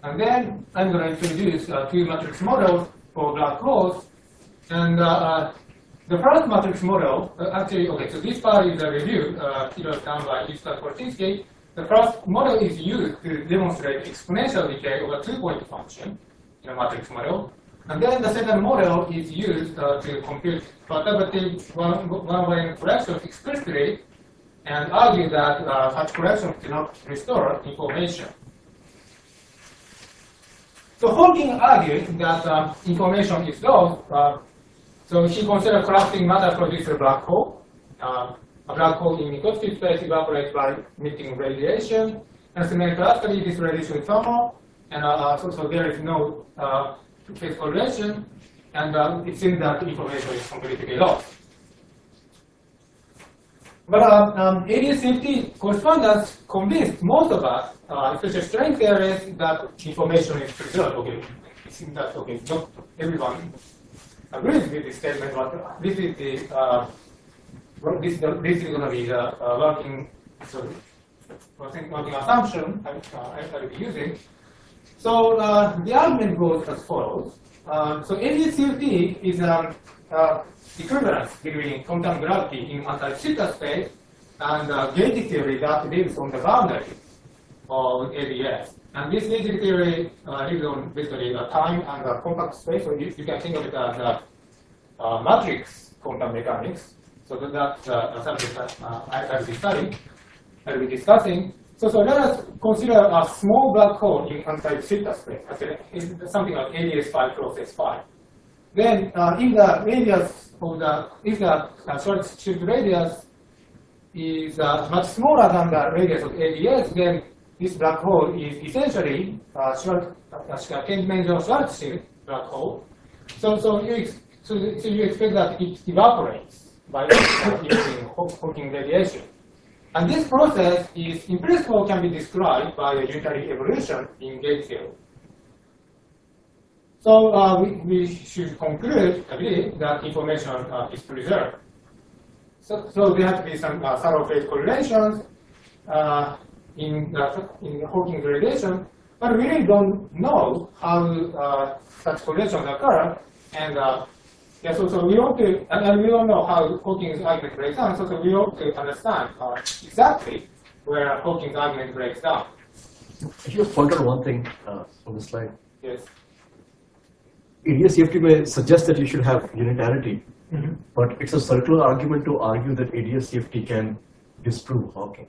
And then I'm going to introduce two matrix models for black holes. And the first matrix model, actually, okay, so this part is a review done by Yitzhak Korchinski. The first model is used to demonstrate exponential decay of a two-point function in a matrix model. And then the second model is used to compute perturbative one-way corrections explicitly and argue that such corrections do not restore information. So Hawking argued that information is lost. So he considered collapsing matter produces a black hole. A black hole in Minkowski space evaporates by emitting radiation. And symmetrically, this radiation is thermal. And so there is no phase correlation. And it seems that information is completely lost. But ADS-CFT correspondence convinced most of us, especially string theorists, that information is preserved. Okay, it seems that okay, not everyone agrees with this statement, but this is the this is going to be the working assumption I'll be using. So the argument goes as follows. So ADS-CFT is equivalence between quantum gravity in anti-zeta space and gauge theory that lives on the boundary of ADS. And this gauge theory lives on basically time and compact space, so you can think of it as matrix quantum mechanics. So that's a subject that I'll be discussing. So let us consider a small black hole in anti-zeta space. Actually, it's something like ADS 5 cross S5. Then, if the radius of if the short-shift radius is much smaller than the radius of ADS, then this black hole is essentially a Kent-Menzel short-shift black hole. So you expect that it evaporates by using Hawking radiation. And this process is, in principle, can be described by a unitary evolution in gauge theory. So we should conclude, I believe, that information is preserved. So there have to be some thorough phase correlations in Hawking radiation, but we really don't know how such correlations occur. And so we want to, and we don't know how Hawking's argument breaks down. So we want to understand exactly where Hawking's argument breaks down. If you point out one thing on the slide. Yes. ADS-CFT may suggest that you should have unitarity, but it's a circular argument to argue that ADS-CFT can disprove Hawking.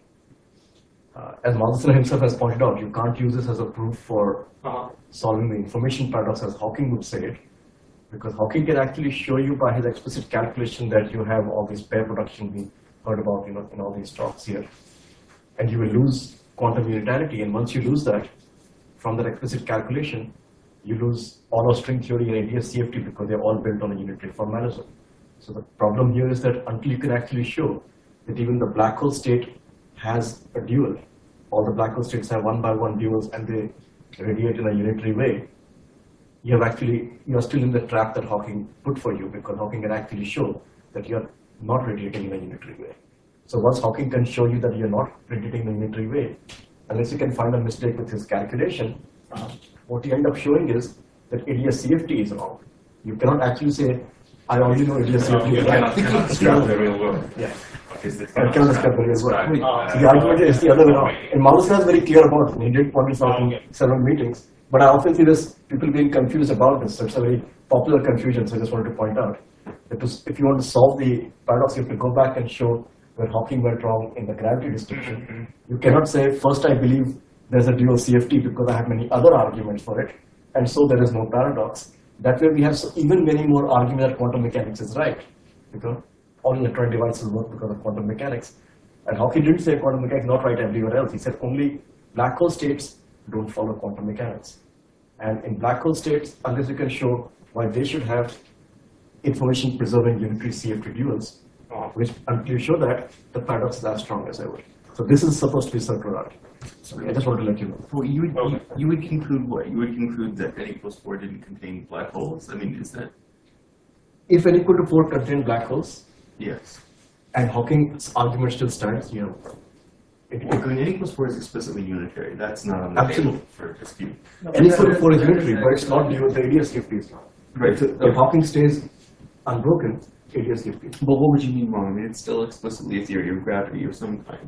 As Madhusudana himself has pointed out, you can't use this as a proof for solving the information paradox as Hawking would say it, because Hawking can actually show you by his explicit calculation that you have all this pair production we heard about in all these talks here. And you will lose quantum unitarity, and once you lose that, from that explicit calculation, you lose all of string theory and ADS-CFT because they're all built on a unitary formalism. So the problem here is that until you can actually show that even the black hole state has a dual, all the black hole states have one-by-one duals and they radiate in a unitary way, you are still in the trap that Hawking put for you, because Hawking can actually show that you're not radiating in a unitary way. So once Hawking can show you that you're not radiating in a unitary way, unless you can find a mistake with his calculation, what you end up showing is that ADS-CFT is wrong. You cannot actually say, I only know ADS-CFT is right. You cannot describe the real world. Yeah. I cannot describe the real world. So the argument is the other way around. And Madhusudana is very clear about it. He did point this out in several meetings. But I often see this, people being confused about this. So it's a very popular confusion, so I just wanted to point out. That if you want to solve the paradox, you have to go back and show where Hawking went wrong in the gravity description. You cannot say, first I believe there's a dual CFT because I have many other arguments for it, and so there is no paradox. That way we have even many more arguments that quantum mechanics is right, because all electronic devices work because of quantum mechanics. And Hawking didn't say quantum mechanics is not right everywhere else. He said only black hole states don't follow quantum mechanics. And in black hole states, unless you can show why they should have information preserving unitary CFT duals, which until you show that, the paradox is as strong as ever. So this is supposed to be circular argument. I just wanted to let you know. Well, you would conclude what? You would conclude that n equals 4 didn't contain black holes? I mean, is that? If n equal to 4 contained black holes, yes. And Hawking's argument still stands, you know. I mean, n equals 4 is explicitly unitary. That's not on the Absolutely. table for dispute. Any sort of 4 is unitary, but it's not the ADS CFT is not. Right. If Hawking stays unbroken, ADS CFT. But what would you mean wrong? I mean, it's still explicitly a theory of gravity of some kind.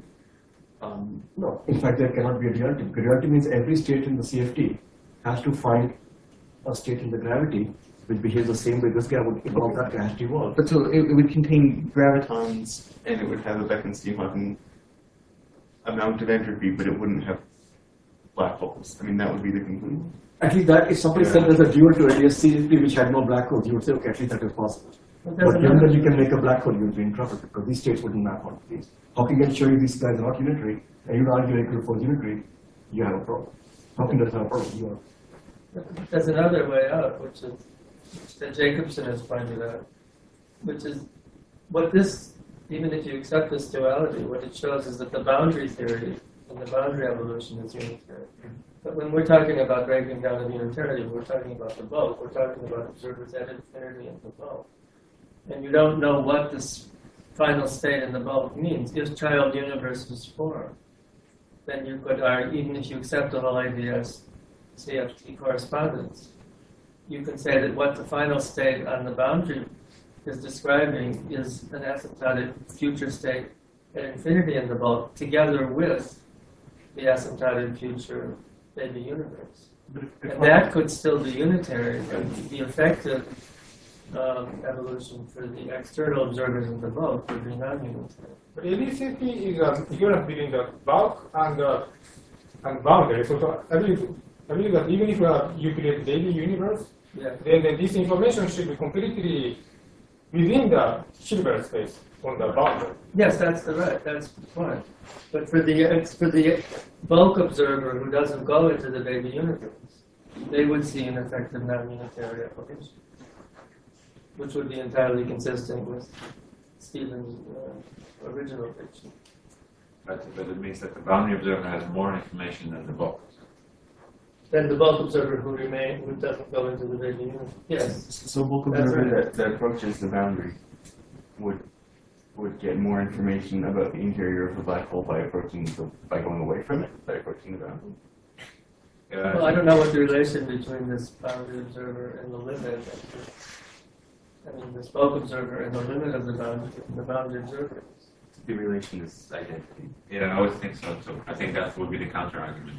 No, in fact, there cannot be a duality. Because duality means every state in the CFT has to find a state in the gravity which behaves the same way this guy would involve that guy has to evolve. But so it would contain gravitons, and it would have a Bekenstein-Hawking amount of entropy, but it wouldn't have black holes. I mean, that would be the conclusion. At least that, if somebody said there's a dual to ADS CFT which had no black holes, you would say, okay, at least that is possible. But given that you can make a black hole, you would be in trouble because these states wouldn't map onto these. Hawking can show you these guys are not unitary, and you argue equal for unitary, you have a problem. Hawking doesn't have a problem. You have. There's another way out, which is that Jacobson has pointed out, which is what this, even if you accept this duality, what it shows is that the boundary theory and the boundary evolution is unitary. But when we're talking about breaking down of unitarity, we're talking about the bulk. We're talking about observers at infinity in the bulk. And you don't know what this final state in the bulk means. If child universe was formed, then you could argue, even if you accept the whole ADS CFT correspondence, you can say that what the final state on the boundary is describing is an asymptotic future state at infinity in the bulk, together with the asymptotic future baby universe. And that could still be unitary, but the effective evolution for the external observers in the bulk would be non-unitary. But ADCP is equivalent between the bulk and boundary. So I believe that even if you create daily universe, then this information should be completely within the Hilbert space on the boundary. Yes, that's the point. But for the bulk observer who doesn't go into the baby universe, they would see an effective non-unitary evolution, which would be entirely consistent with Stephen's original picture. But it means that the boundary observer has more information than the bulk. Then the bulk observer who doesn't go into the baby universe. Yes. So bulk observer that approaches the boundary would get more information about the interior of the black hole by going away from it, by approaching the boundary. Well, I don't know what the relation between this boundary observer and the limit. I mean, this bulk observer and the limit of the boundary observer. The relation is identity. Yeah, I always think so too. I think that would be the counter argument.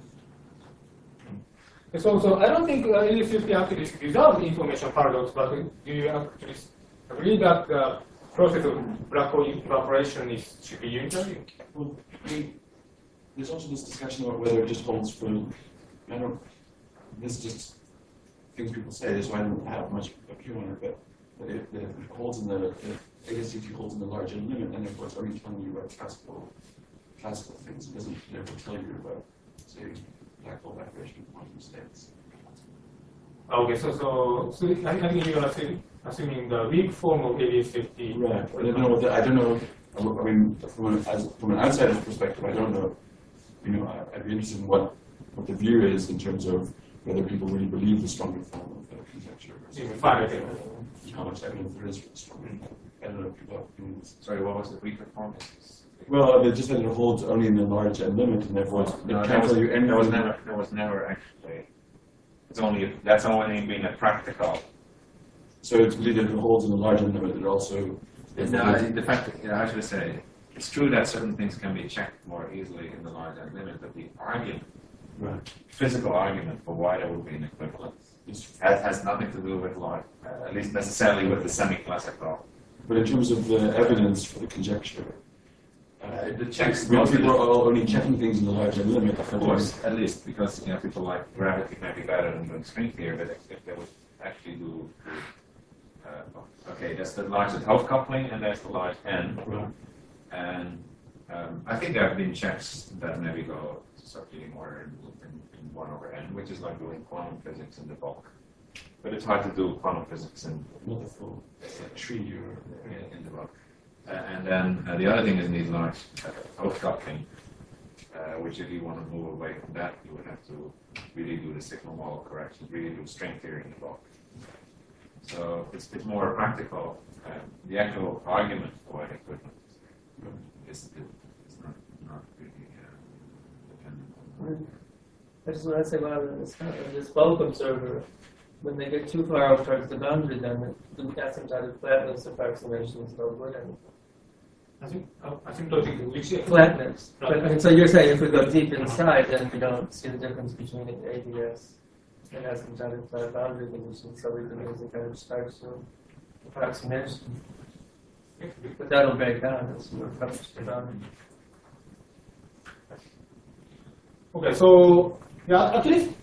So I don't think ADCP actually resolves the information paradox, but do you actually agree that the process of black hole evaporation should be unitary? Well, there's also this discussion about whether it just holds for, this is just things people say, so I don't have much of a view on it, but if it holds in the, if ASCT holds in the large end limit, then therefore it's only telling you about classical things. It doesn't therefore tell you about, say, black hole vibration of quantum states. Okay, so I think you are assuming the weak form of ADCP. Right. I don't know. I don't know. I mean, from an outsider's perspective, I don't know. I'd be interested in what the view is in terms of whether people really believe the stronger form of the conjecture. How much evidence there is for the stronger form. I don't know if people have opinions. Sorry, what was the weaker form? Well, they just said it holds only in the large end limit, and therefore it can't tell you anything. There was never actually. That's only being a practical. So it's believed that it holds in the large end limit. It also. The fact that I should say, it's true that certain things can be checked more easily in the large end limit, but the argument, physical argument for why there would be an equivalence, has nothing to do with large, at least necessarily with the semi-classical. But in terms of the evidence for the conjecture. The checks. People are only checking things in the large end limit. Of course, at least because people like gravity may be better than doing string theory, but if they would actually do, okay, that's the large half coupling and that's the large n, and I think there have been checks that maybe go to substituting order in 1 over n, which is like doing quantum physics in the bulk, but it's hard to do quantum physics in Not the full tree or in the bulk. And then the other thing is these large outcoupling, which if you want to move away from that, you would have to really do the signal model corrections, really do string theory in the bulk. So it's more practical. The actual argument for equivalence is not really I just want to say, well, this bulk observer, when they get too far out towards the boundary, then the asymptotic flatness approximation is no good anymore. Asymptotic, which Flatness. And so you're saying if we go deep inside, then we don't see the difference between ADS and asymptotic flat boundary conditions, so we can use a kind of Stark-Zoom approximation. But that'll break down as we approach the boundary. Okay, so yeah, at least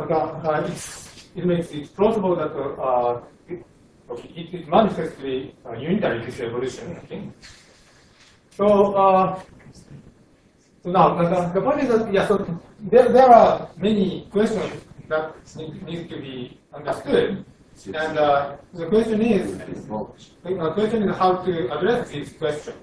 it's plausible that it manifestly unitary this evolution. Okay. So so now the point is that so there are many questions that need to be understood, and the question is how to address these questions.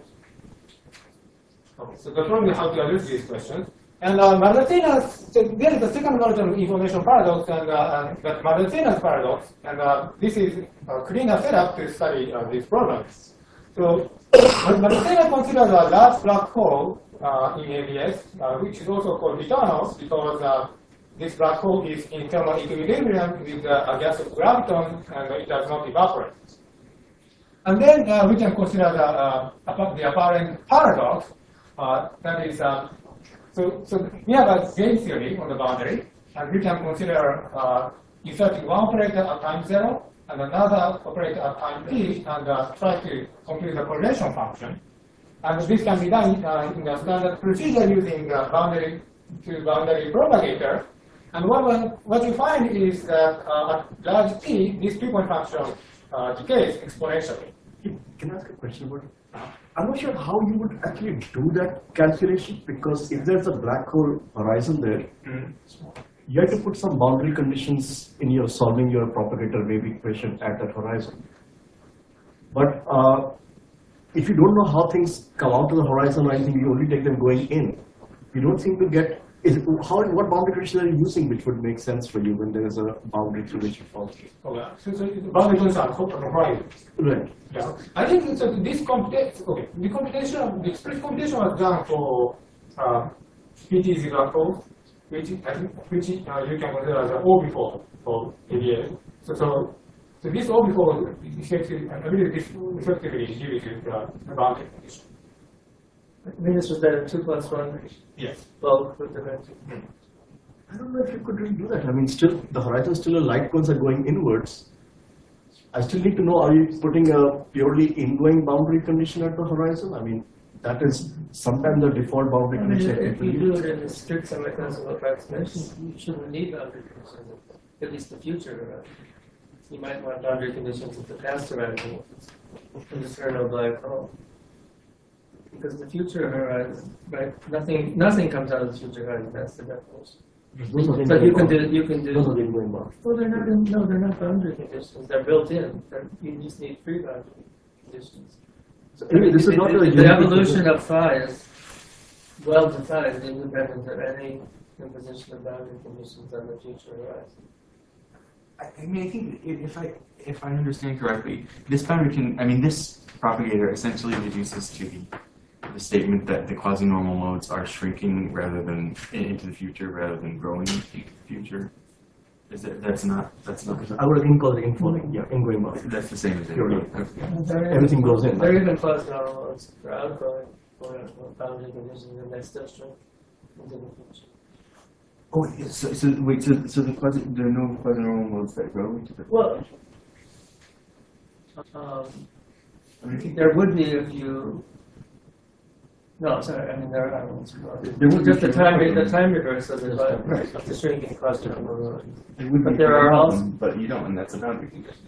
Okay, so the problem is how to address these questions. And Martinez, so there is a second version of information paradox, and that Martinez paradox, and this is a cleaner setup to study these problems. So Martinez considers a large black hole in ABS, which is also called eternal, because this black hole is in thermal equilibrium with a gas of graviton, and it does not evaporate. And then we can consider the apparent paradox, that is. So we have a game theory on the boundary, and we can consider inserting one operator at time 0 and another operator at time t, and try to compute the correlation function. And this can be done in a standard procedure using boundary to boundary propagator. And what you find is that at large t, this 2-point function decays exponentially. Can I ask a question about it? I'm not sure how you would actually do that calculation, because if there's a black hole horizon there, you have to put some boundary conditions in your solving your propagator wave equation at that horizon. But if you don't know how things come out to the horizon or anything, you only take them going in. You don't seem to get what boundary conditions are you using which would make sense for you when there is a boundary through which you fall through? Okay, so the boundary conditions are horizon. Right. Yeah. I think it's, this computation, okay, the express computation was done for PTZ black holes, which you can consider as an orbifold for ABS. So this orbifold effectively inhibits the boundary condition. I mean, this was that 2+1 Yes. bulk with the dimension. I don't know if you could really do that. I mean, still, the horizon still a light ones are going inwards. I still need to know, are you putting a purely ingoing boundary condition at the horizon? I mean, that is sometimes the default boundary I mean, condition. if you do it in a strict semi-classical approximation, you shouldn't need boundary conditions, at least the future horizon. You might want boundary conditions at the past horizon, in the external black hole. Because the future horizon, right? Nothing comes out of the future horizon. That's the definition. So you can do. Those are the ingoing boundaries. Well, they're not boundary conditions. They're built in. You just need free boundary conditions. So anyway, this is not the evolution of phi is well defined, independent of any imposition of boundary conditions on the future horizon. I mean, I think if I understand correctly, this propagator essentially reduces to the statement that the quasi-normal modes are shrinking rather than into the future rather than growing into the future. That's not. I would again call it infalling. Yeah, ingoing boundary. That's the same as it. Purely. Okay. Everything goes in. They're even quasi-normal modes for outgoing boundary conditions, and they still shrink into the future. Oh, so there are no quasi-normal modes that grow into the. Well, there would be if you. No, sorry. I mean, there are ones. Just the time reverse of the shrinking quasi-normal mode. But there are also. But you don't, and that's a boundary condition.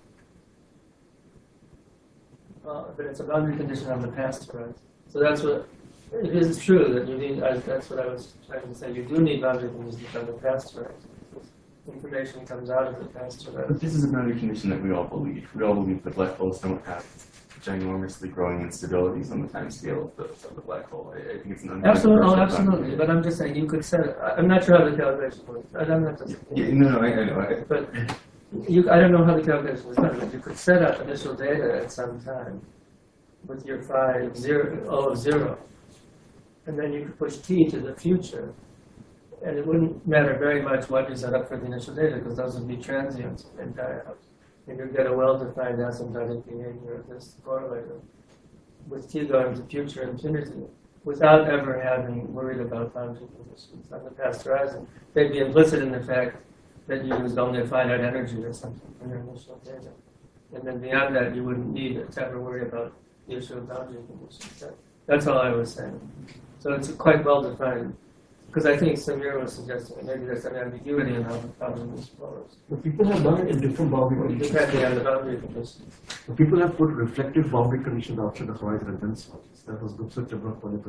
But it's a boundary condition on the past horizon. So that's what. It is true that you need. That's what I was trying to say. You do need boundary conditions on the past horizon. Information comes out of the past horizon. But this is a boundary condition that we all believe. We all believe that black holes don't have ginormously growing instabilities on the time scale of the black hole. I think it's an absolutely. But I'm just saying you could set it. I'm not sure how the calculation works. I don't know. I know. But I don't know how the calculation is done. But you could set up initial data at some time with your O of 0. And then you could push t to the future And it wouldn't matter very much what you set up for the initial data, because those would be transients and die out. And you'd get a well-defined asymptotic behavior of this correlator with T going to future infinity without ever having worried about boundary conditions on the past horizon. They'd be implicit in the fact that you used only a finite energy or something in your initial data. And then beyond that, you wouldn't need to ever worry about the issue of boundary conditions. That's all I was saying. So it's quite well defined. Because I think Samir was suggesting that maybe there's some ambiguity in how the problem explores. But people have done it in different boundary conditions. Depending on the boundary conditions. The people have put reflective boundary conditions outside the horizon and then solves. That was good such a work for the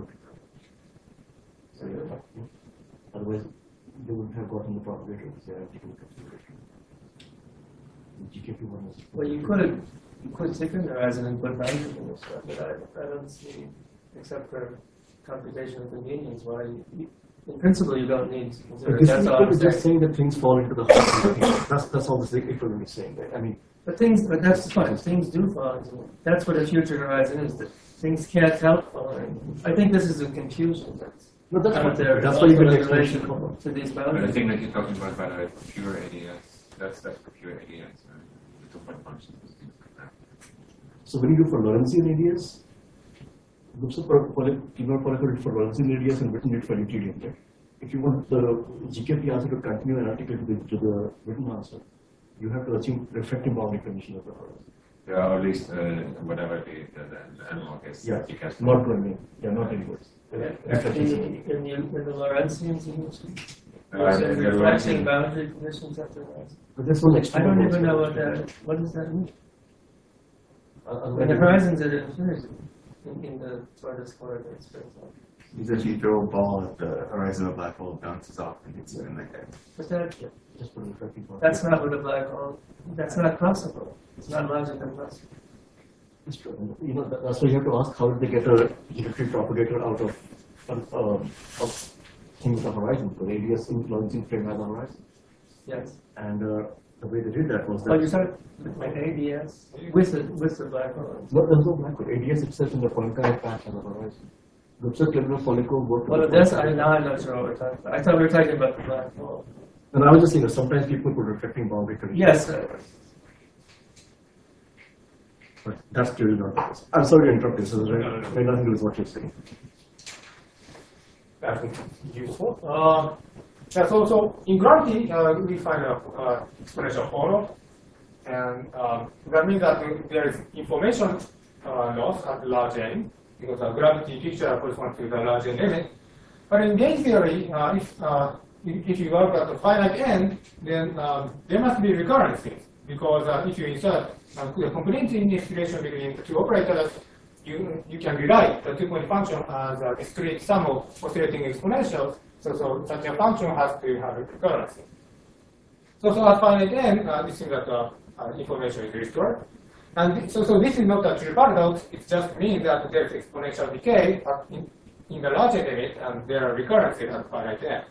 so, otherwise, they wouldn't have gotten the propagator because they are taking consideration. The GKP one was. Well, you could take in the horizon and put boundary conditions, but I don't see, except for computation of convenience, why in principle you don't need to consider it. That's all I'm just saying that things fall into the horizon. That's all the equivalent is saying. Right? I mean, but that's the point. Things do fall into it. That's what a future horizon is. That things can't help falling. I think this is a confusion that's out there. That's why you can relation to these But boundaries. I think that you're talking about, by the way, for pure ADS. That's for pure ADS, right? The 2-point functions and things like that. so when you do for Lorentzian ADS, looks up for Lorentzian ADS and written it for Euclidean. Right? If you want the GKP answer to continue and articulate to the written answer, you have to assume reflecting boundary condition of the horizon. Yeah, or at least whatever the analog is. Yeah, you can- not going in. Yeah, not inwards. In the Lorentzians, you mentioned. Uh, Reflecting the Lorentzian- boundary conditions at the horizon. But there's one I extreme. don't even know what does that mean? When the horizon's at infinity, in the tortoise corridor, for example. Because if you throw a ball at the horizon of a black hole, it bounces off and hits you in the head. But that, Just put reflecting boundary. that's not what a black hole, that's not possible. It's not logically possible. It's true. You know, that's why you have to ask how did they get a electric propagator out of things with the horizon? Because ADS in Lorentzian frame has a horizon. Yes. And the way they did that was that. Oh, you started with ADS with the black hole. No, there's no black hole. ADS itself in the Poincare patch has a horizon. Looks like Lebanon follicle work. Well, that's, now I'm not sure what we're talking about. I thought we were talking about the black hole. And I was just saying that sometimes people put reflecting boundary conditions. Yes. But that's clearly not the case. I'm sorry to interrupt you, so there's nothing to do with what you're saying. That's useful. Yeah, so in gravity, we find a exponential follow, and that means that there is information loss at large n, because the gravity picture corresponds to the large n limit. But in game theory, if you work at the finite n, then there must be recurrences, because if you insert a complementary integration between the two operators, you can rewrite the 2-point function as a discrete sum of oscillating exponentials. So such a function has to have a recurrency. So at finite n, this means that information is restored. And so this is not a true paradox. It just means that there is exponential decay in the larger limit, and there are recurrences at finite n.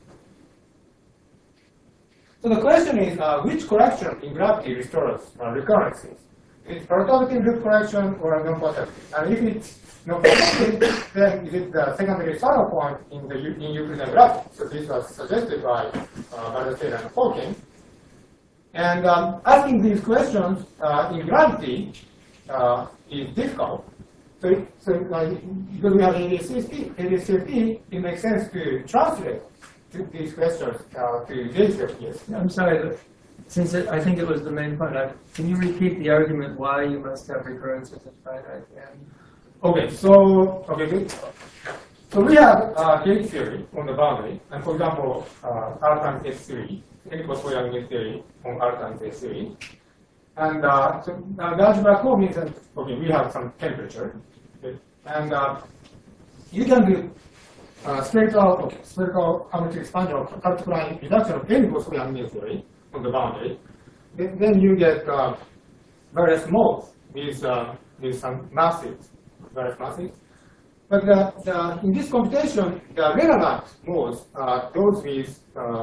So the question is, which correction in gravity restores recurrences? Is it perturbative loop correction or a non-perturbative? And if it's non-perturbative, then is it the secondary saddle point in Euclidean gravity? So this was suggested by Ballesteros and Hawking. And asking these questions in gravity is difficult. So because we have ADS-CFT, it makes sense to translate these questions to JCFT. I'm sorry, but since I think it was the main point, can you repeat the argument why you must have recurrences at finite n? Okay, so good. So we have gauge theory on the boundary, and for example, R times S3, technical Fourier gauge theory on R times S3. And so large black hole means that we have some temperature, okay? And you can do spherical geometry expansion or particular reduction of any Fourier gauge theory on the boundary. Then you get various modes with some masses, various masses. But in this computation, the relevant modes are those with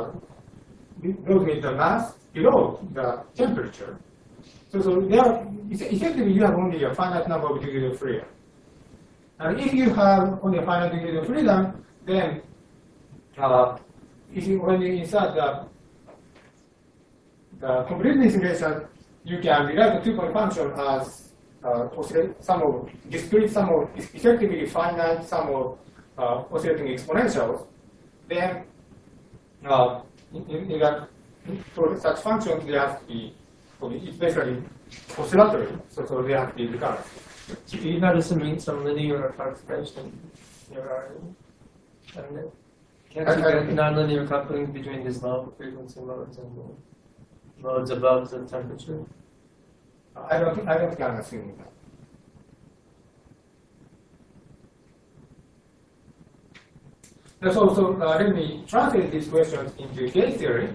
the mass below the temperature. So there, effectively, you have only a finite number of degrees of freedom. And if you have only a finite degree of freedom, then when you insert the completeness relation, you can rewrite the two-point function as sum of discrete sum of effectively finite sum of oscillating exponentials. Then in that for such functions, they have to be, it's basically oscillatory, so they have to be recurrent. You got to submit some linear approximation here, and it can't you get nonlinear coupling between these low frequency modes and the modes above the temperature? I don't think I'm assuming that. Let's also let me translate these questions into gauge theory.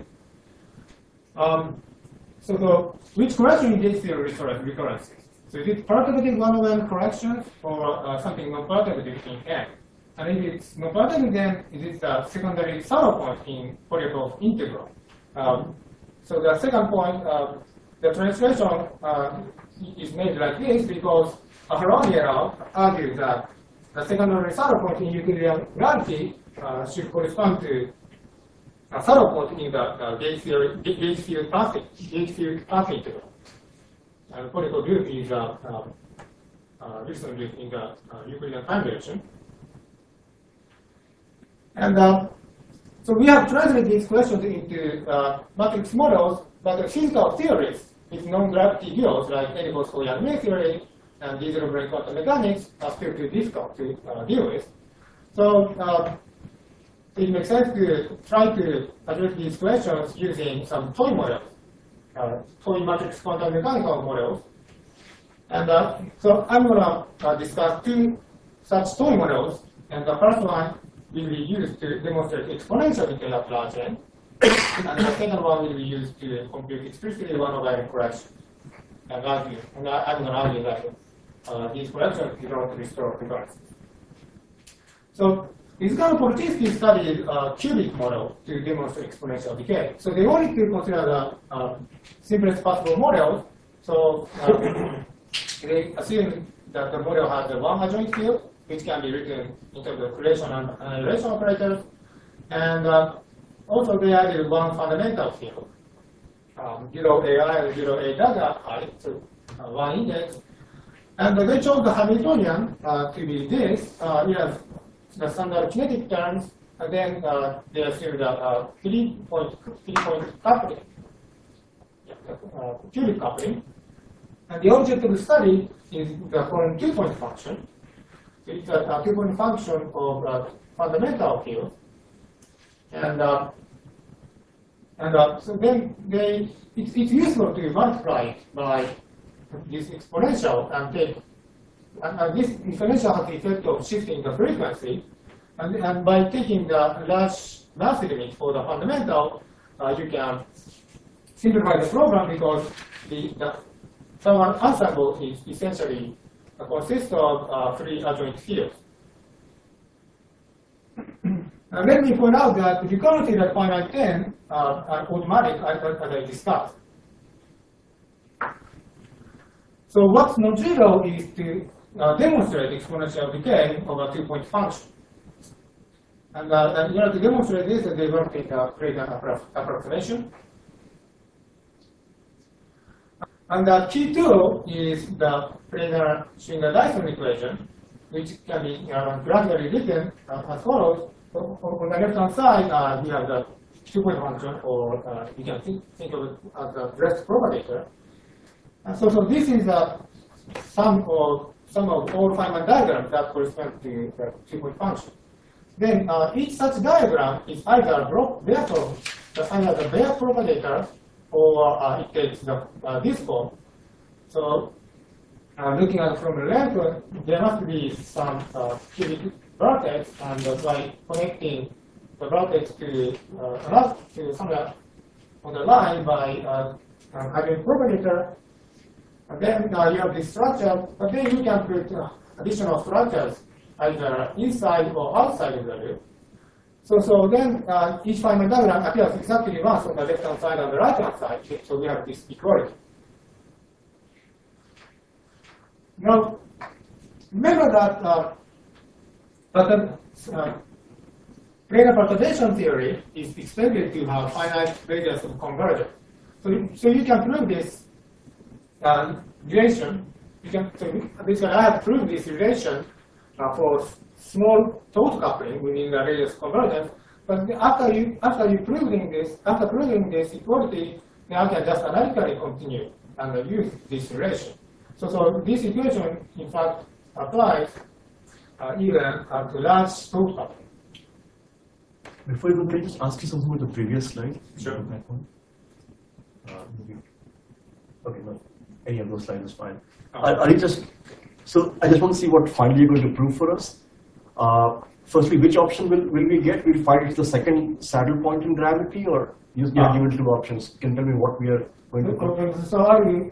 Which correction in gauge theory refers to recurrences? So is it perturbative one-over-n corrections or something non-perturbative in n? And if it's non-perturbative, then it is the secondary thorough point in Fourier integral. So the second point, the translation is made like this because Aharoni et al. Argued that the secondary thorough point in Euclidean reality should correspond to a thorough point in the gauge field path integral. And Fourier group is Wilson group in the Euclidean time direction. And so we have translated these questions into matrix models, but the physical theories with non-gravity fields like Edwards-Yang theory and zero-brain quantum mechanics are still too difficult to deal with. So it makes sense to try to address these questions using some toy models, toy matrix quantum mechanical models. And so I'm going to discuss two such toy models, and the first one will be used to demonstrate exponential decay at large n, and the second one will be used to compute explicitly one-over-n correction. And I'm going to argue that these corrections do not restore recurrence. So Izgano-Polchinski studied a cubic model to demonstrate exponential decay. So they wanted to consider the simplest possible model. So they assumed that the model has a one adjoint field, which can be written in terms of creation and annihilation operators. And also they added one fundamental field, 0AI and 0A dagger I, so one index. And they chose the Hamiltonian to be this. It has the standard kinetic terms, and then they assumed a three-point coupling, cubic coupling. And the object of the study is the following two-point function. It's a two-point function of fundamental field. And so then it's useful to multiply it by this exponential and take, and this exponential has the effect of shifting the frequency. And by taking the large mass limit for the fundamental, you can simplify the program because the Fermat ensemble is essentially consists of three adjoint fields. And let me point out that the recurrences at finite 10 are automatic, as I discussed. So what's non-trivial is to demonstrate exponential decay of a two-point function. And in order to demonstrate this, they work with create an approximation. And the T2 is the planar Schwinger-Dyson equation, which can be gradually written as follows. So on the left-hand side, we have the two-point function, or you can think of it as a dressed propagator. And so this is the sum of all Feynman diagrams that correspond to the two-point function. Then each such diagram is either the Bayer propagator, or it takes this form. So looking at it from the left, there must be some cubic vertex, and by connecting the vertex to somewhere on the line by having propagator, and then you have this structure, but then you can put additional structures either inside or outside of the loop. So then each Feynman diagram appears exactly once on the left-hand side and the right-hand side, so we have this equality. Now, remember that planar perturbation theory is expected to have finite radius of convergence. So you can prove this relation. So basically, I have proved this relation for small taut coupling within the radius of convergence. But after proving this equality, then I can just analytically continue and use this relation. So this equation, in fact, applies even to large taut coupling. Before you go, can I just ask you something about the previous slide? Sure. That one. Okay, no. Any of those slides is fine. I just want to see what finally you're going to prove for us. Firstly, which option will we get? We'll find it's the second saddle point in gravity, or use the given two options. Can you tell me what we are going to prove? So argue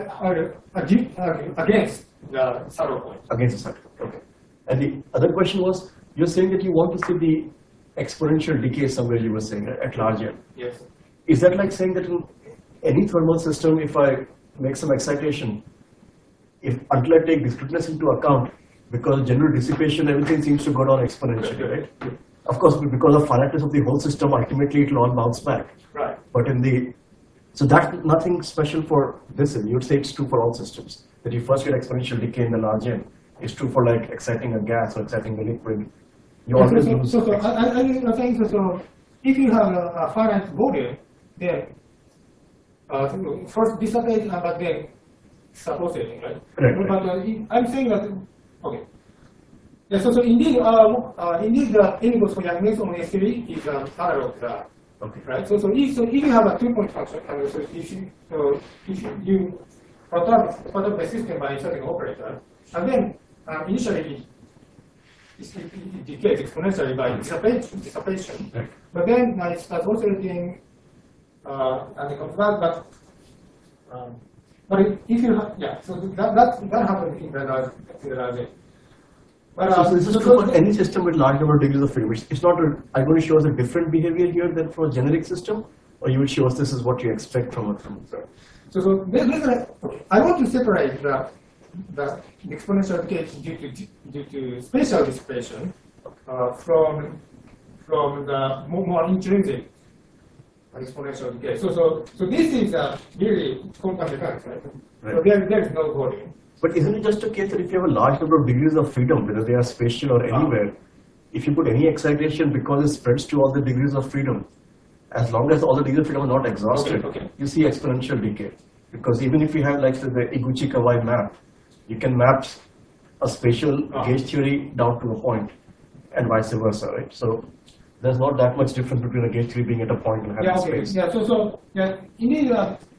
against the saddle point. Against the saddle. Okay. And the other question was, you're saying that you want to see the exponential decay somewhere, you were saying, at large n. Yes. Is that like saying that in any thermal system, if I make some excitation, until I take discreteness into account, because general dissipation, everything seems to go down exponentially, right? Of course, because of finiteness of the whole system, ultimately it will all bounce back. Right. But so that's nothing special for this. You'd say it's true for all systems. That you first get exponential decay in the large n. It's true for like exciting a gas or exciting a liquid. You always lose. So I think so. If you have a finite volume, then first dissipate but then supposedly, right? Right. But I'm saying that okay. Yeah, so indeed, the n goes for Young Mason on S3 is analog, Okay. right? So if you have a 2-point function, so if you perturb the system by inserting an operator, and then initially it decays exponentially by dissipation. Right. But then it starts oscillating and it comes back. But if you have, so that happens in the large n. But, So this is true for any system with large number of degrees of freedom. It's not. Are you going to show us a different behavior here than for a generic system, or you will show us this is what you expect from it? So I want to separate the exponential decay due to spatial dissipation from the more intrinsic exponential decay. So this is really quantum mechanics, right? So there is no volume. But isn't it just a case that if you have a large number of degrees of freedom, whether they are spatial or anywhere, if you put any excitation because it spreads to all the degrees of freedom, as long as all the degrees of freedom are not exhausted, you see exponential decay. Because even if you have like the Iguchi-Kawai map, you can map a spatial gauge theory down to a point, and vice versa, right? So there's not that much difference between a gauge theory being at a point and having space. Yeah, so indeed,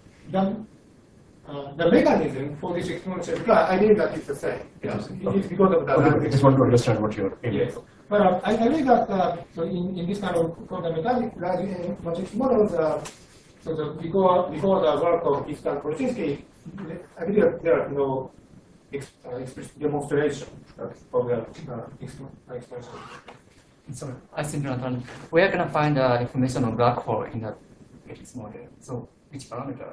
the mechanism for this exponential decay, I believe that it's the same. It's because of that. Okay, I just want to understand what you're aiming Yes. for. But I believe that so in this kind of quantum mechanics, matrix models, so before the work of Iskandar Kolchinsky, I believe there are no explicit demonstration of the exponential. So I think we are going to find information on black hole in the matrix model. So which parameter?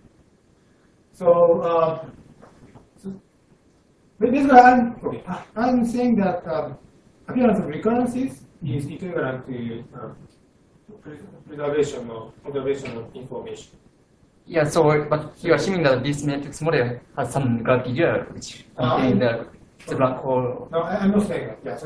So basically, I'm saying that appearance of recurrences is equivalent to preservation of information. Yeah, so but you're assuming that this matrix model has some gravity error which contain the black hole. No, I'm not saying that.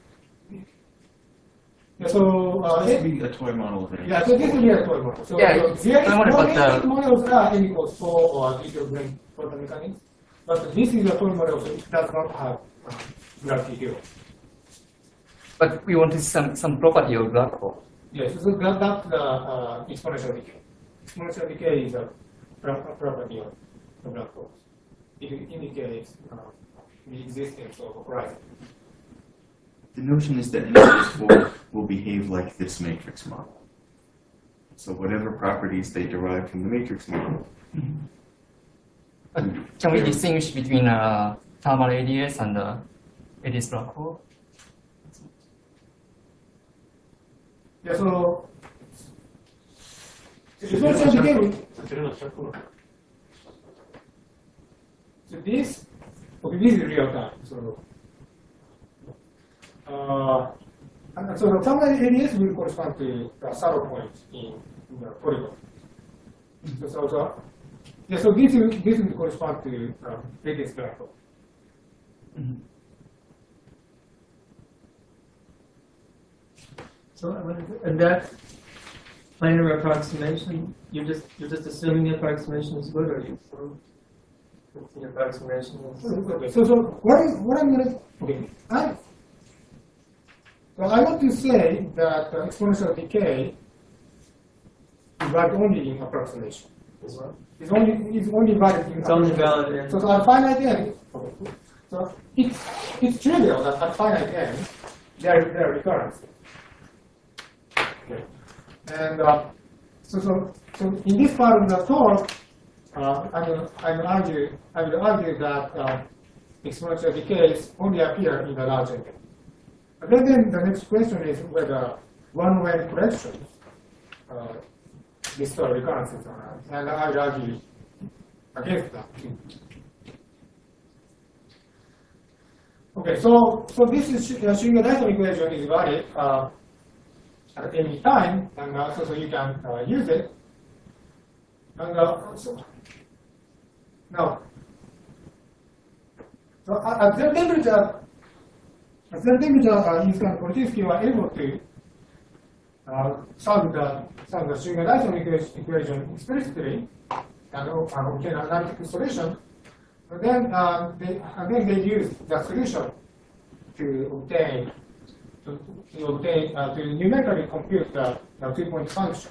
So This would be a toy model of it. so this will be a toy model. So I wonder about the models are n equals 4 or detailed brain quantum mechanics, but this is a toy model, so it does not have gravity error. but we want to see some property of black hole. Yes, so that's the exponential decay. Exponential decay is a property of the black holes. It indicates the existence of a horizon. The notion is that n-4 will behave like this matrix model. So whatever properties they derive from the matrix model. Can we distinguish between thermal ADS and ADS black hole? Yeah, so exponential decay. So this is real time. So And so the terminal radius will correspond to the saddle point in the polygon. So this will correspond to radius black hole. So, and that planar approximation, you're just assuming the approximation is good, or you prove that the approximation is? Okay. So what I'm going to I want to say that exponential decay is valid only in approximation. Is what? It's only valid in It's only approximation. valid in. So at finite n, so it's trivial that at finite n there are recurrences. Okay. And so in this part of the talk, I will argue that exponential decays only appear in the large n. But then the next question is whether one-way corrections destroy recurrences or not, and I will argue against that. Okay, so this is Schwinger-Dyson equation is valid at any time, and so you can use it. And now, so at the temperature, Instant Kortitsky were able to solve the Schwinger-Dyson equation explicitly and obtain an analytical solution. But then they used the solution to numerically compute the 2-point function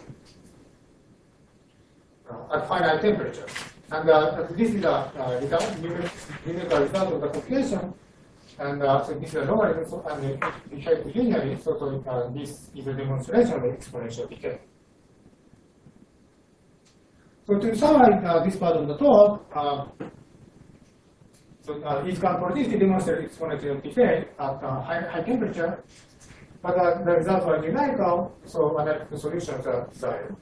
at finite temperature. And this is a numerical result of the computation. And so this is a logarithm, and it behaves linearly. So this is a demonstration of exponential decay. So to summarize this part of the talk, Instant Kortitsky demonstrated exponential decay at high temperature, but the results were numerical, so analytical solutions are desired.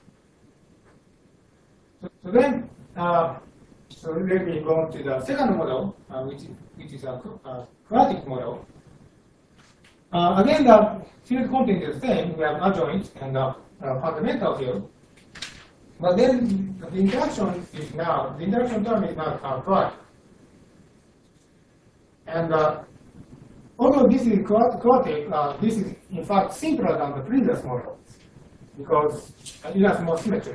So then, so let me go on to the second model, which is a quadratic model. Again, the field content is the same. We have adjoint and fundamental field. But then the interaction term is now quadratic. And although this is quadratic, this is in fact simpler than the previous model because it has more symmetry.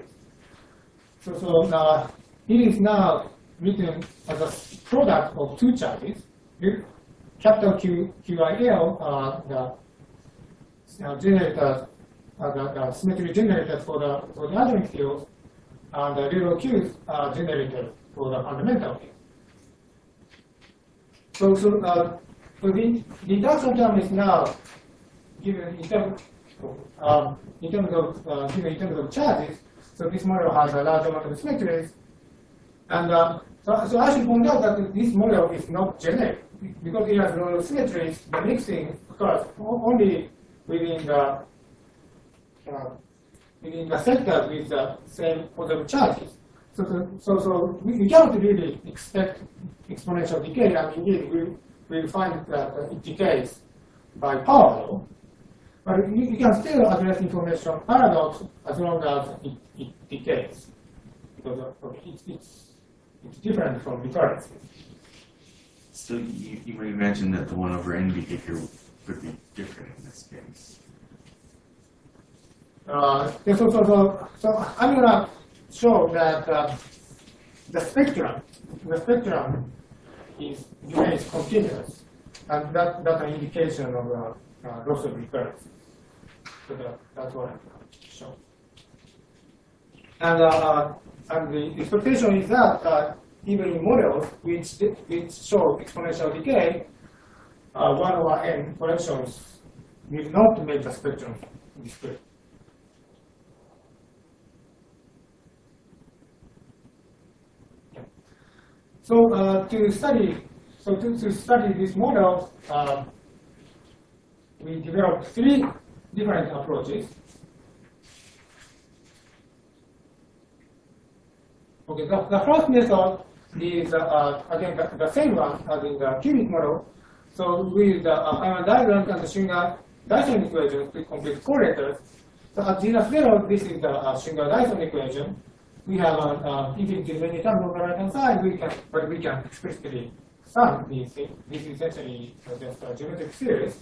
So it is now written as a product of two charges. Capital QIL, the generator, the symmetry generated for the adjoint field, and the little q's are generated for the fundamental field. So the interaction term is now given in terms of charges. So this model has a large amount of symmetries, and so I should point out that this model is not generic because it has a lot of symmetries. The mixing occurs only within the sector with the same positive charges. So we cannot really expect exponential decay, and indeed we will find that it decays by power law. But you can still address information paradox as long as it decays, because it's different from recurrences. So you might imagine that the 1 over n behavior would be different in this case. So I'm gonna show that the spectrum remains continuous, and that's an indication of loss of recurrence. So that's what I'm going to show. And the expectation is that even in models which show exponential decay, 1 over n corrections will not make the spectrum discrete. So to study this model, we developed 3 different approaches. Okay, the first method is again the same one as in the cubic model. So with the Feynman diagram and the Schwinger Dyson equation to complete correlators. So at genus 0, this is the single Dyson equation. We have infinity many terms on the right hand side, but we can explicitly sum these things. This is essentially just a geometric series.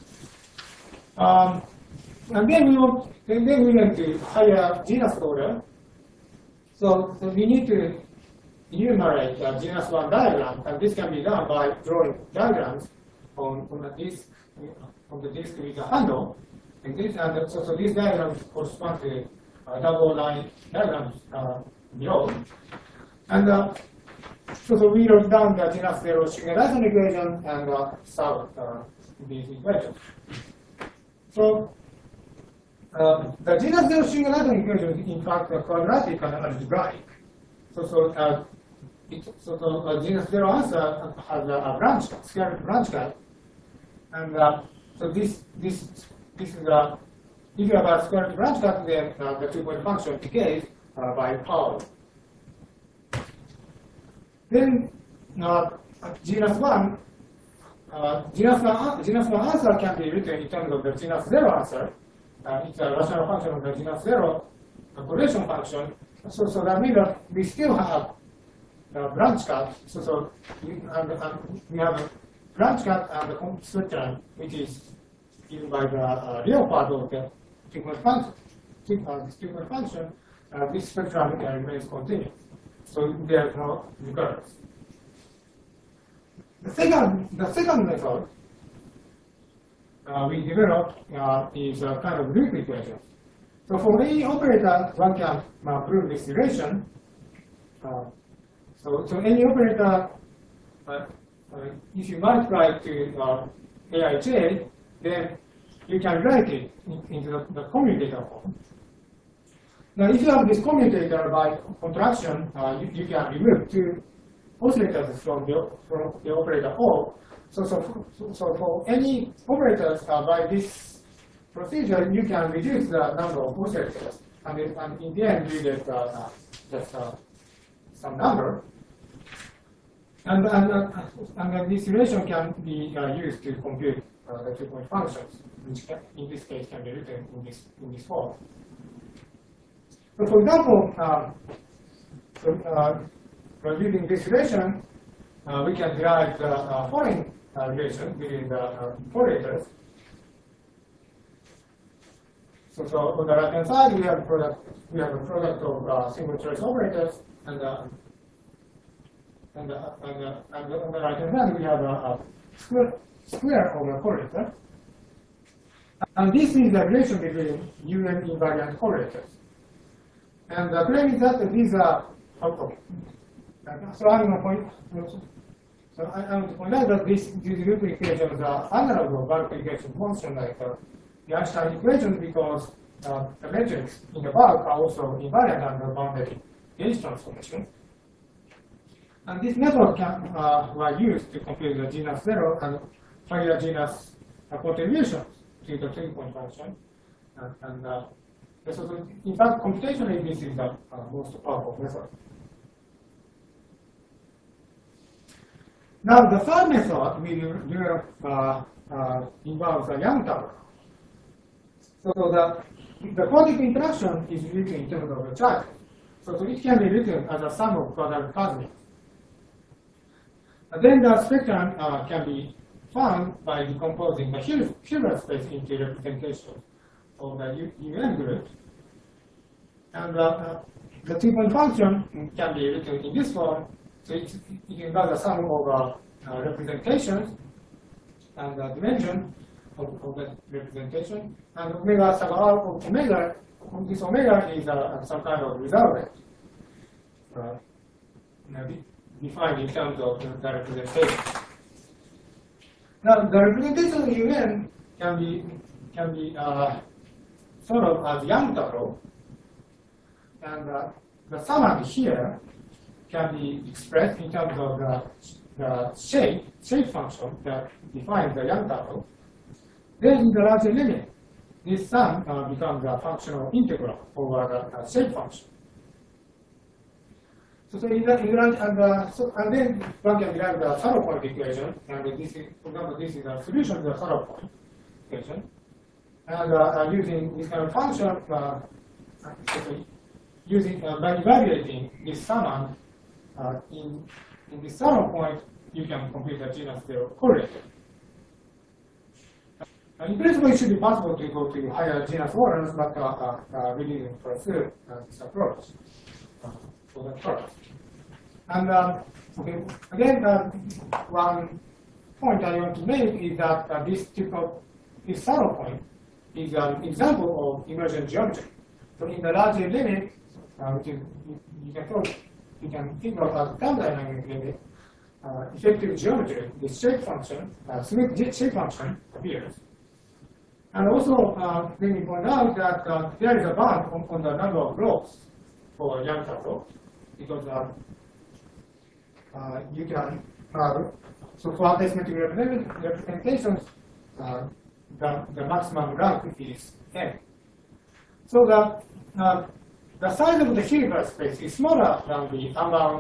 And then we went to higher genus order. So we need to enumerate genus 1 diagram, and this can be done by drawing diagrams on the disk with a handle. And so these diagrams correspond to double line diagrams below. And so we wrote down the genus 0 single Dyson equation and solved these equations. So the genus 0 single Dyson equation is in fact quadratic and algebraic. So genus 0 answer has a branch, square branch cut. And so this is if you have a square branch cut, then the 2-point function decays by power. Then genus 1 answer can be written in terms of the genus 0 answer. It's a rational function of the genus 0 correlation function. So that means that we still have branch cut. So we have a branch cut and the complete spectrum, which is given by the real part of the 2-point function. This spectrum remains continuous. So there is no recurrence. The second method we developed is a kind of loop equation. So for any operator, one can prove this relation. So any operator, if you multiply to Aij, then you can write it into the commutator form. Now, if you have this commutator by contraction, you can remove two oscillators from the operator O. So for any operators by this procedure, you can reduce the number of oscillators, and in the end, you get just some number. And this relation can be used to compute the 2-point functions, which in this case can be written in this form. So for example, using this relation, we can derive the following relation between the correlators. So on the right hand side, we have a product of single choice operators, and on the right hand side, we have a square of a correlator. And this is the relation between UN invariant correlators. And the claim is that these are okay. So I'm going to point. So I want to point out that these loop equations are analog of bulk equation function like the Einstein equation, because the metrics in the bulk are also invariant under boundary gauge transformation. And this method can were used to compute the genus 0 and higher genus contributions to the 2-point function. So in fact, computationally, this is the most powerful method. Now, the third method we developed involves a Young tower. So the quadratic interaction is written in terms of a chart. So it can be written as a sum of quadratic cosmics. And then the spectrum can be found by decomposing the Hilbert space into representation of the UN group. And the 2-point function can be written in this form. So it involves a sum of representations and the dimension of the representation. And omega sub r of omega, this omega is some kind of result defined in terms of the representation. Now, the representation of UN can be sort of as Young taro, and the summary here can be expressed in terms of the shape function that defines the Young taro. Then, in the larger limit, this sum becomes a functional integral over the shape function. So and then one can derive the thorough point equation, and this is, for example, this is a solution to the thorough point equation. and using this kind of function, by evaluating this summand in this summand point, you can complete the genus zero correlator. In principle, it should be possible to go to higher genus orders, but we didn't pursue this approach for that purpose. And okay, again, one point I want to make is that this saddle point is an example of emergent geometry. So in the larger limit, which is you can think of as time dynamic limit, effective geometry, the shape function, smooth shape function appears. And also, let me point out that there is a bound on the number of blocks for Young turtle, because you can so for arithmetic representations, the maximum rank is n. So the size of the Hilbert space is smaller than the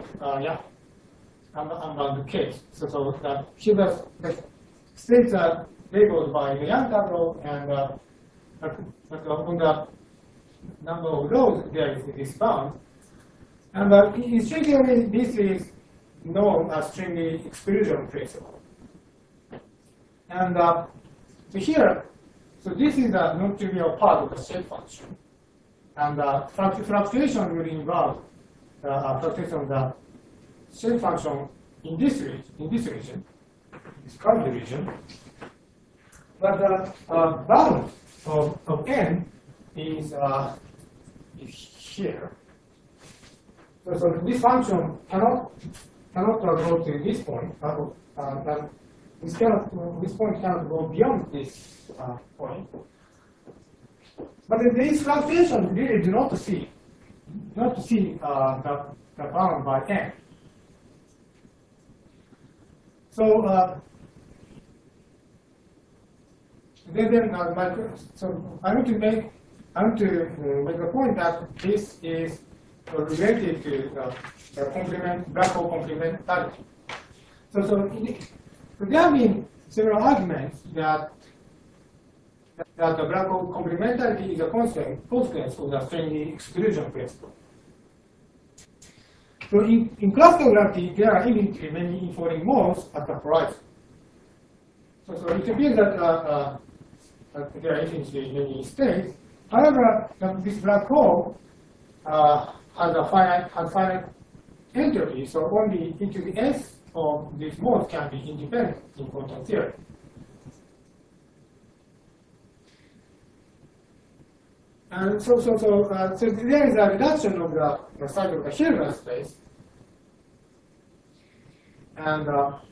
unbound case. So the Hilbert states are labeled by the Young tableau, and on the number of rows there is this bound. And in string theory, this is known as string exclusion principle. And so here, so this is a non-trivial part of the shape function. And fluctuation will involve fluctuation of the shape function in this region, this curved region. But the bound of n is here. So this function cannot go to this point. This point cannot go beyond this point. But this fluctuation really do not see the bound by n. So so I want to make the point that this is related to the black hole complementarity. So there have been several arguments that the black hole complementarity is a consequence of the string exclusion principle. So in classical gravity, there are infinitely many infalling modes at the horizon. So it appears that there are infinitely many states. However, this black hole has finite entropy, so only e to the s of this mode can be independent in quantum theory. And so there is a reduction of the size of the Hilbert space, and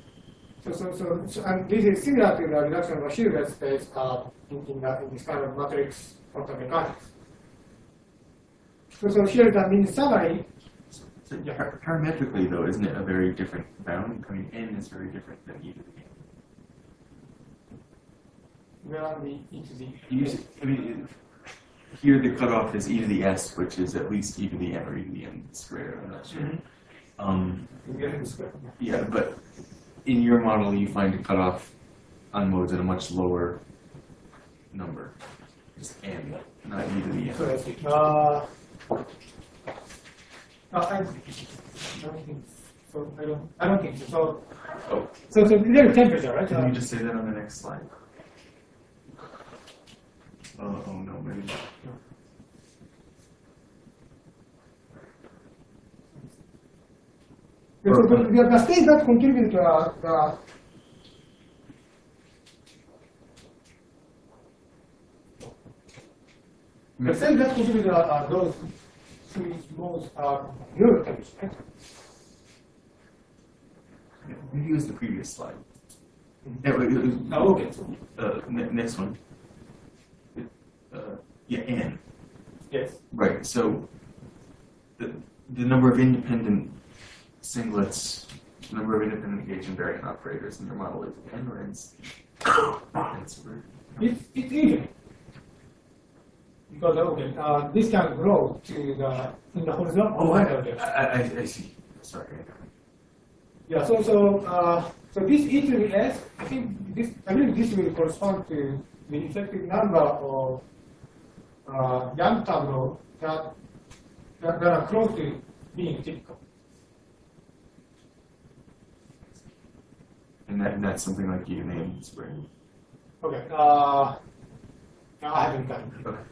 and this is similar to the reduction of the Hilbert space in this kind of matrix quantum mechanics. So here the mean summary. So parametrically, though, isn't it a very different bound? I mean, n is very different than e to the n. Where are the e to the? I mean, here the cutoff is e to the s, which is at least e to the n or e to the n squared. I'm not sure. Yeah, but in your model, you find a cutoff on modes at a much lower number, just n, not e to the n. I don't think so. I don't think so. So there's temperature, right? Can you just say that on the next slide? Oh no, maybe not. So the state that contribute to the state that contribute to those three modes are zero temperature, right? Maybe use the previous slide. Okay. Next one. Yeah, n. Yes. Right. So the number of independent singlets, the number of independent gauge invariant operators in your model is n or n squared. It's even. Because this can grow to in the horizontal. Oh, I see. Sorry. Yeah. So this e to the s, I believe this will correspond to the effective number of young tableau that are close to being typical. And that's something like you named Spring. Okay. I haven't done it. Okay.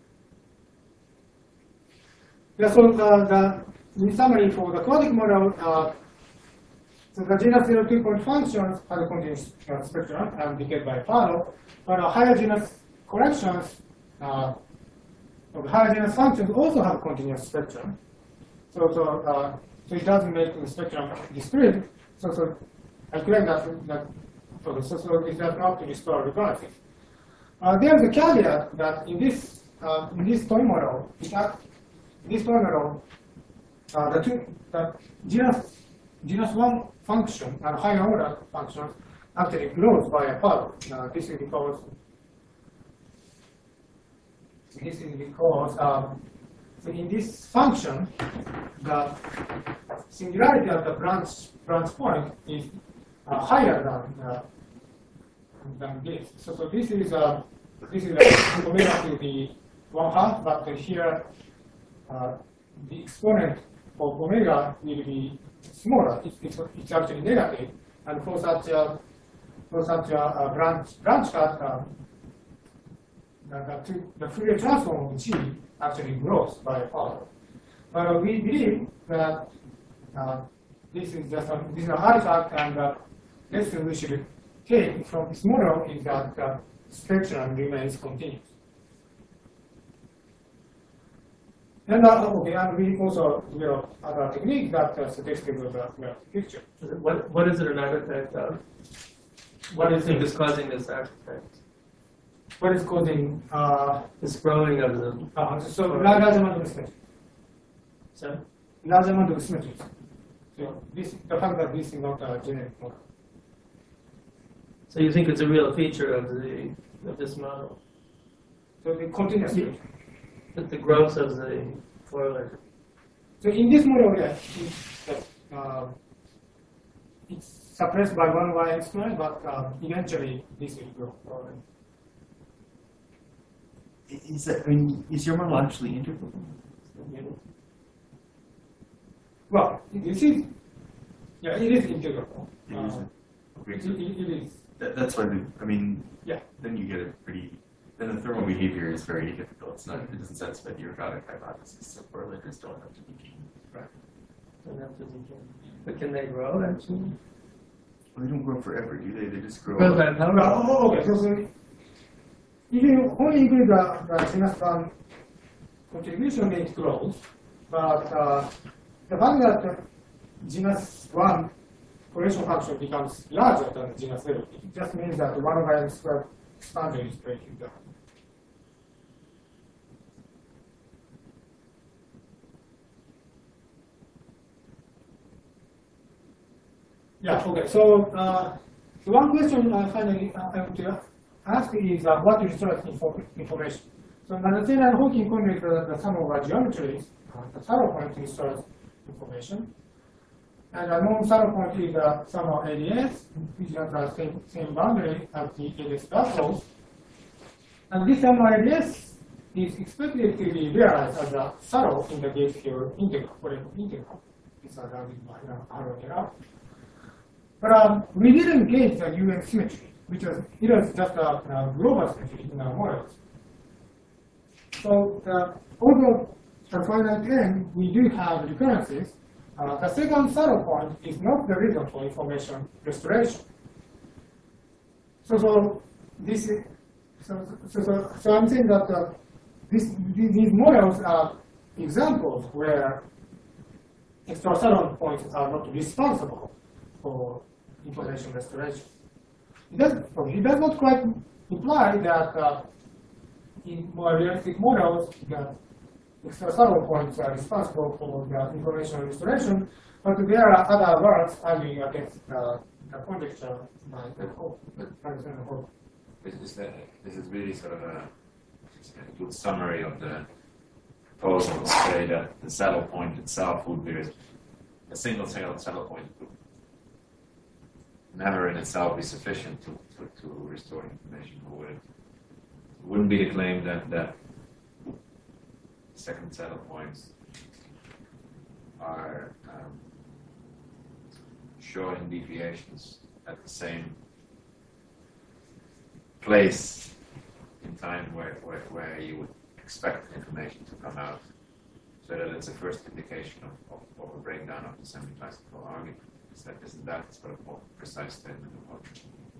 Yeah, so in summary, for the quadratic model, so the genus 0-2-point functions have a continuous spectrum and decayed by Fano, but higher genus corrections of the higher genus functions also have a continuous spectrum. So it doesn't make the spectrum discrete. So I correct that so it does not restore recurrences. There's a caveat that in this toy model, the genus 1 function and higher order functions actually grows by a power. This is because so in this function, the singularity of the branch point is higher than this. So this is omega to the 1/2, but here the exponent of omega will be smaller. It's actually negative, and for such a branch cut, the Fourier transform of G actually grows by power. But we believe that this is an artifact, and the lesson we should take from this model is that the spectrum remains continuous. And we also developed other techniques that are suggestive of the picture. What is it an artifact of? What do you think is causing this artifact? What is causing This growing of the. large amount of symmetry? So, Large amount of symmetry. So the fact that this is not a generic model. so you think it's a real feature of this model? So the continuous. That the growth of the correlate. So in this model, it's suppressed by 1y(x²), but eventually this will grow. Is your model actually integrable? Well, this is, it is integrable. It is. It is. That's why Yeah. then you get a pretty. Then the thermal behavior is very difficult. It doesn't satisfy the ergodic hypothesis. So correlators don't have to be keen. Right. Don't have to decay. But can they grow actually? Well, they don't grow forever, do they? They just grow. Grow by power. Okay. So if you only include the genus 1 contribution, it grows. But the fact that genus 1 correlation function becomes larger than genus 0, it just means that 1/(x² expansion is breaking down. Yeah, okay. So one question finally I want to ask is what restores information? So Manhattan and Hawking coordinate the sum of geometries. The saddle point restores information. And a known saddle point is the sum of ADS, which has the same boundary as the ADS backholes. And this sum of ADS is expected to be realized as a saddle in the gauge field integral, whatever integral. These are rounded by Harold. But we didn't gauge the UN symmetry, it was just a global symmetry in our models. So although at finite n we do have recurrences, the second saddle point is not the reason for information restoration. So I'm saying that these models are examples where extra saddle points are not responsible for information restoration. It does not quite imply that in more realistic models that extra saddle points are responsible for the information restoration, but there are other works arguing against the conjecture by Alexander Hall. This is really sort of a good summary of the proposal to say that the saddle point itself would be a single saddle point would never in itself be sufficient to restore information, or would it? wouldn't be the claim that that second set of points are showing deviations at the same place in time where you would expect information to come out, so that it's a first indication of a breakdown of the semi-classical argument. Isn't that sort of more precise statement of what?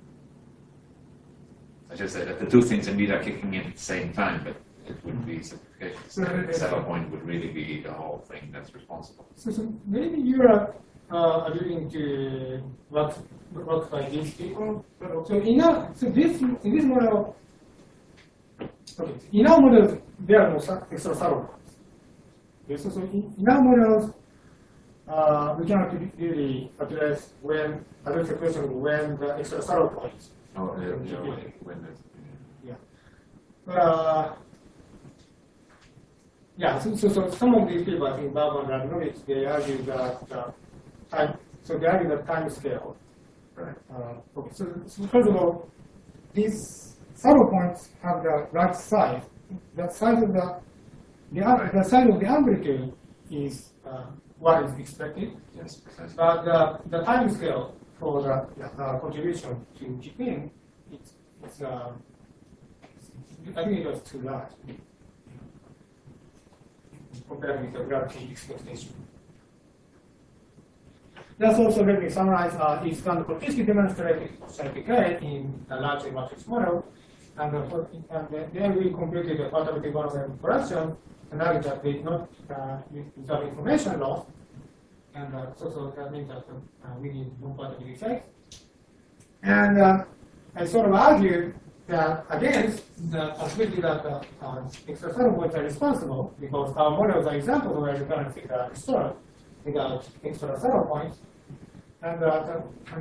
I just say that the two things indeed are kicking in at the same time, but it wouldn't be simplification. The setup point would really be the whole thing that's responsible. So maybe you are alluding to what by these people. So in this model, okay, in our models there are no extra subtle points. Okay, so in our models we cannot really address the question of when the extra subtle points. Oh, when there's, yeah. So some of these people, I think Baba and Radnovich, they argue that time. So they argue that time scale. right. Okay. So first of all, these subtle points have the right size. The size of the size of the amplitude is what is expected. Yes, precisely. But the time scale for the contribution to chip in, it's I think it was too large compared with the gravity expectation. That's also, let me summarize, is kind of Krotitsky demonstrated certificate in the large matrix model, and then we computed the perturbative one correction, and now that they not without information loss, and so that means that we need non-perturbative effect. And I sort of argued that against the possibility that extra subtle points are responsible, because our models are examples where you can figure restore without extra subtle points. And the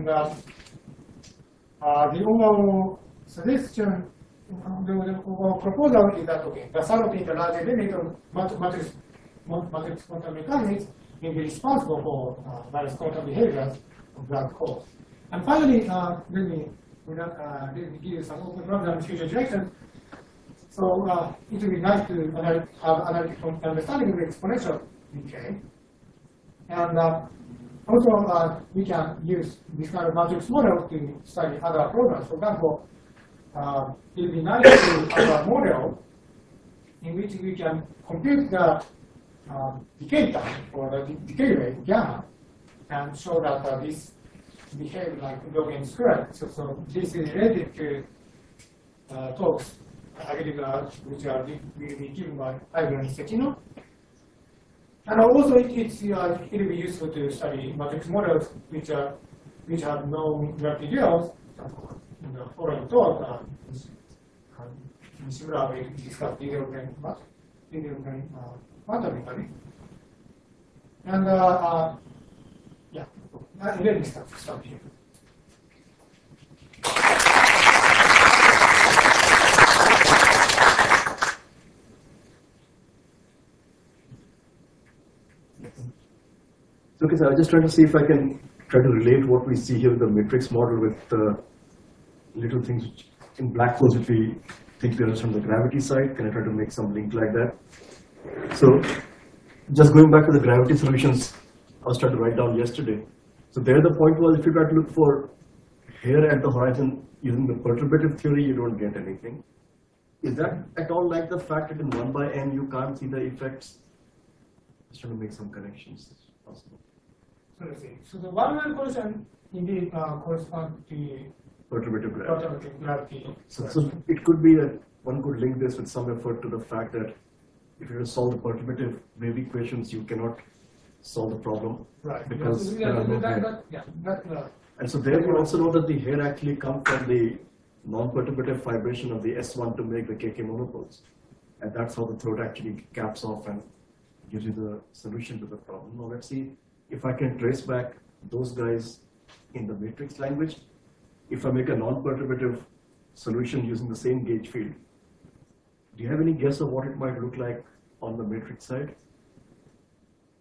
overall suggestion, the overall proposal is that, okay, the subtlety in the larger limit of matrix quantum mechanics may be responsible for various quantum behaviors of black holes. And finally, let me give you some open program future direction. So it would be nice to have analytical understanding of the exponential decay. And also, we can use this kind of matrix model to study other programs. For example, it would be nice to have a model in which we can compute the decay time or the decay rate, gamma, and show that this behaves like log n squared. So this is related to talks which are will be given by Ivan and Sekino. And also, it will be useful to study matrix models which have no gravity duals. In the following talk, Nishimura will discuss linear quantum mechanics. And yeah, let me stop here. Okay, so I'm just trying to see if I can try to relate what we see here with the matrix model with little things which in black holes which we think we understand the gravity side. Can I try to make some link like that? So just going back to the gravity solutions I was trying to write down yesterday. So there the point was, if you try to look for here at the horizon using the perturbative theory, you don't get anything. Is that at all like the fact that in 1 by n you can't see the effects? Just trying to make some connections if possible. So let's see. So the one equation indeed corresponds to Perturbative gravity. perturbative gravity. So it could be that one could link this with some effort to the fact that if you solve the perturbative wave equations, you cannot solve the problem. Right. Because Yeah, there are no hair. that. And so there we also know that the hair actually comes from the non-perturbative vibration of the S1 to make the KK monopoles. And that's how the throat actually caps off and gives you the solution to the problem. Now let's see if I can trace back those guys in the matrix language. If I make a non-perturbative solution using the same gauge field, do you have any guess of what it might look like on the matrix side?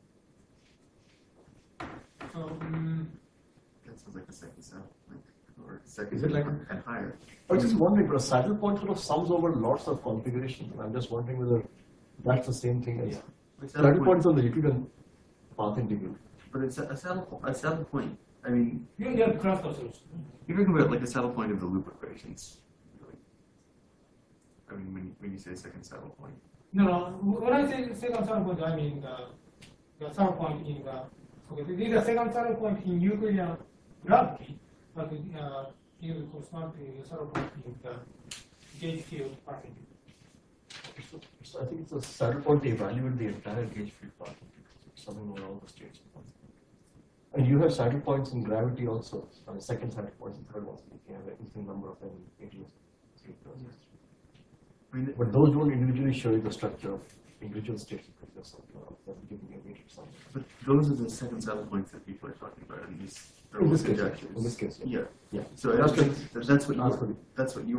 That sounds like the second cell. or second Is it like- and higher. I was just wondering, but a saddle point sort of sums over lots of configurations. I'm just wondering whether that's the same thing as saddle points on the Euclidean path integral. But it's a saddle point. I mean, You have classical solution. you're talking about like a saddle point of the loop equations. Really. I mean, when you say second saddle point. No. When I say second saddle point, I mean the saddle point in the. Okay, these are second saddle point in Euclidean gravity, but it will correspond to the saddle point in the gauge field path integral. So I think it's a saddle point to evaluate the entire gauge field path, summing over all the states. And you have saddle points in gravity also. Second saddle points and third ones. You have an infinite number of them in AGS. I mean, But those don't individually show you the structure of individual states because they're giving you a weighted sum. but those are the second saddle points that people are talking about in these In this case, conjectures. in this case, yeah. Yeah. Yeah. So I don't think that's what That's what that's what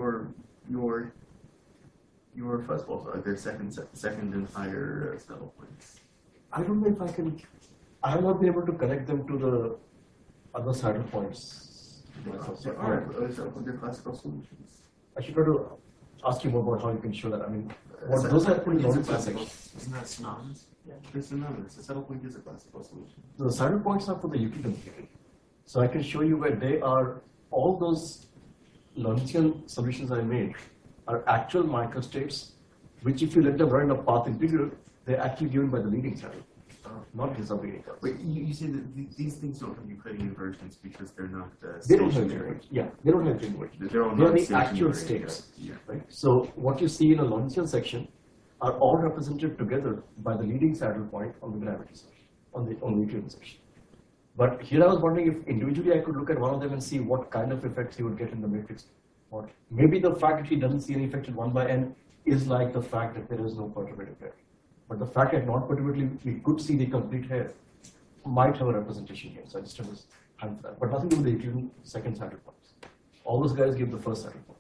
your fuzzballs are. They're second and higher saddle points. I don't know if I can. I have not been able to connect them to the other saddle points. They are. They're classical solutions. I should try to ask you more about how you can show that. I mean, what those are pretty It's a long classical. section. Isn't that synonymous? Yeah. They're synonymous. A saddle point is a classical solution. The saddle points are for the Euclidean theory. So I can show you where they are. All those Lorentzian solutions I made are actual microstates, which if you let them run in a path integral, they're actually given by the leading saddle, not disobeying. Wait, you say that these things don't have Euclidean inversions because they're not They don't have stationary. inversions. Yeah, they don't have inversions. They're all They are the non-stationary. actual states. Yeah. Right? So what you see in a Lorentzian section are all represented together by the leading saddle point on the gravity section, on the Euclidean section. But here I was wondering if individually I could look at one of them and see what kind of effects he would get in the matrix. Or maybe the fact that he doesn't see any effect at 1 by n is like the fact that there is no perturbative hair. But the fact that non-perturbatively we could see the complete hair might have a representation here. So I just have this hand for that. But nothing to do with the Euclidean second saddle points. All those guys give the first saddle point.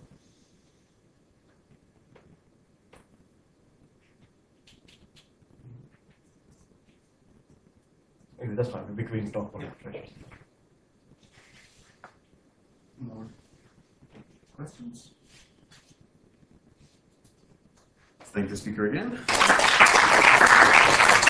Anyway, that's fine. We can talk about it. Right? More questions? Let's thank the speaker again.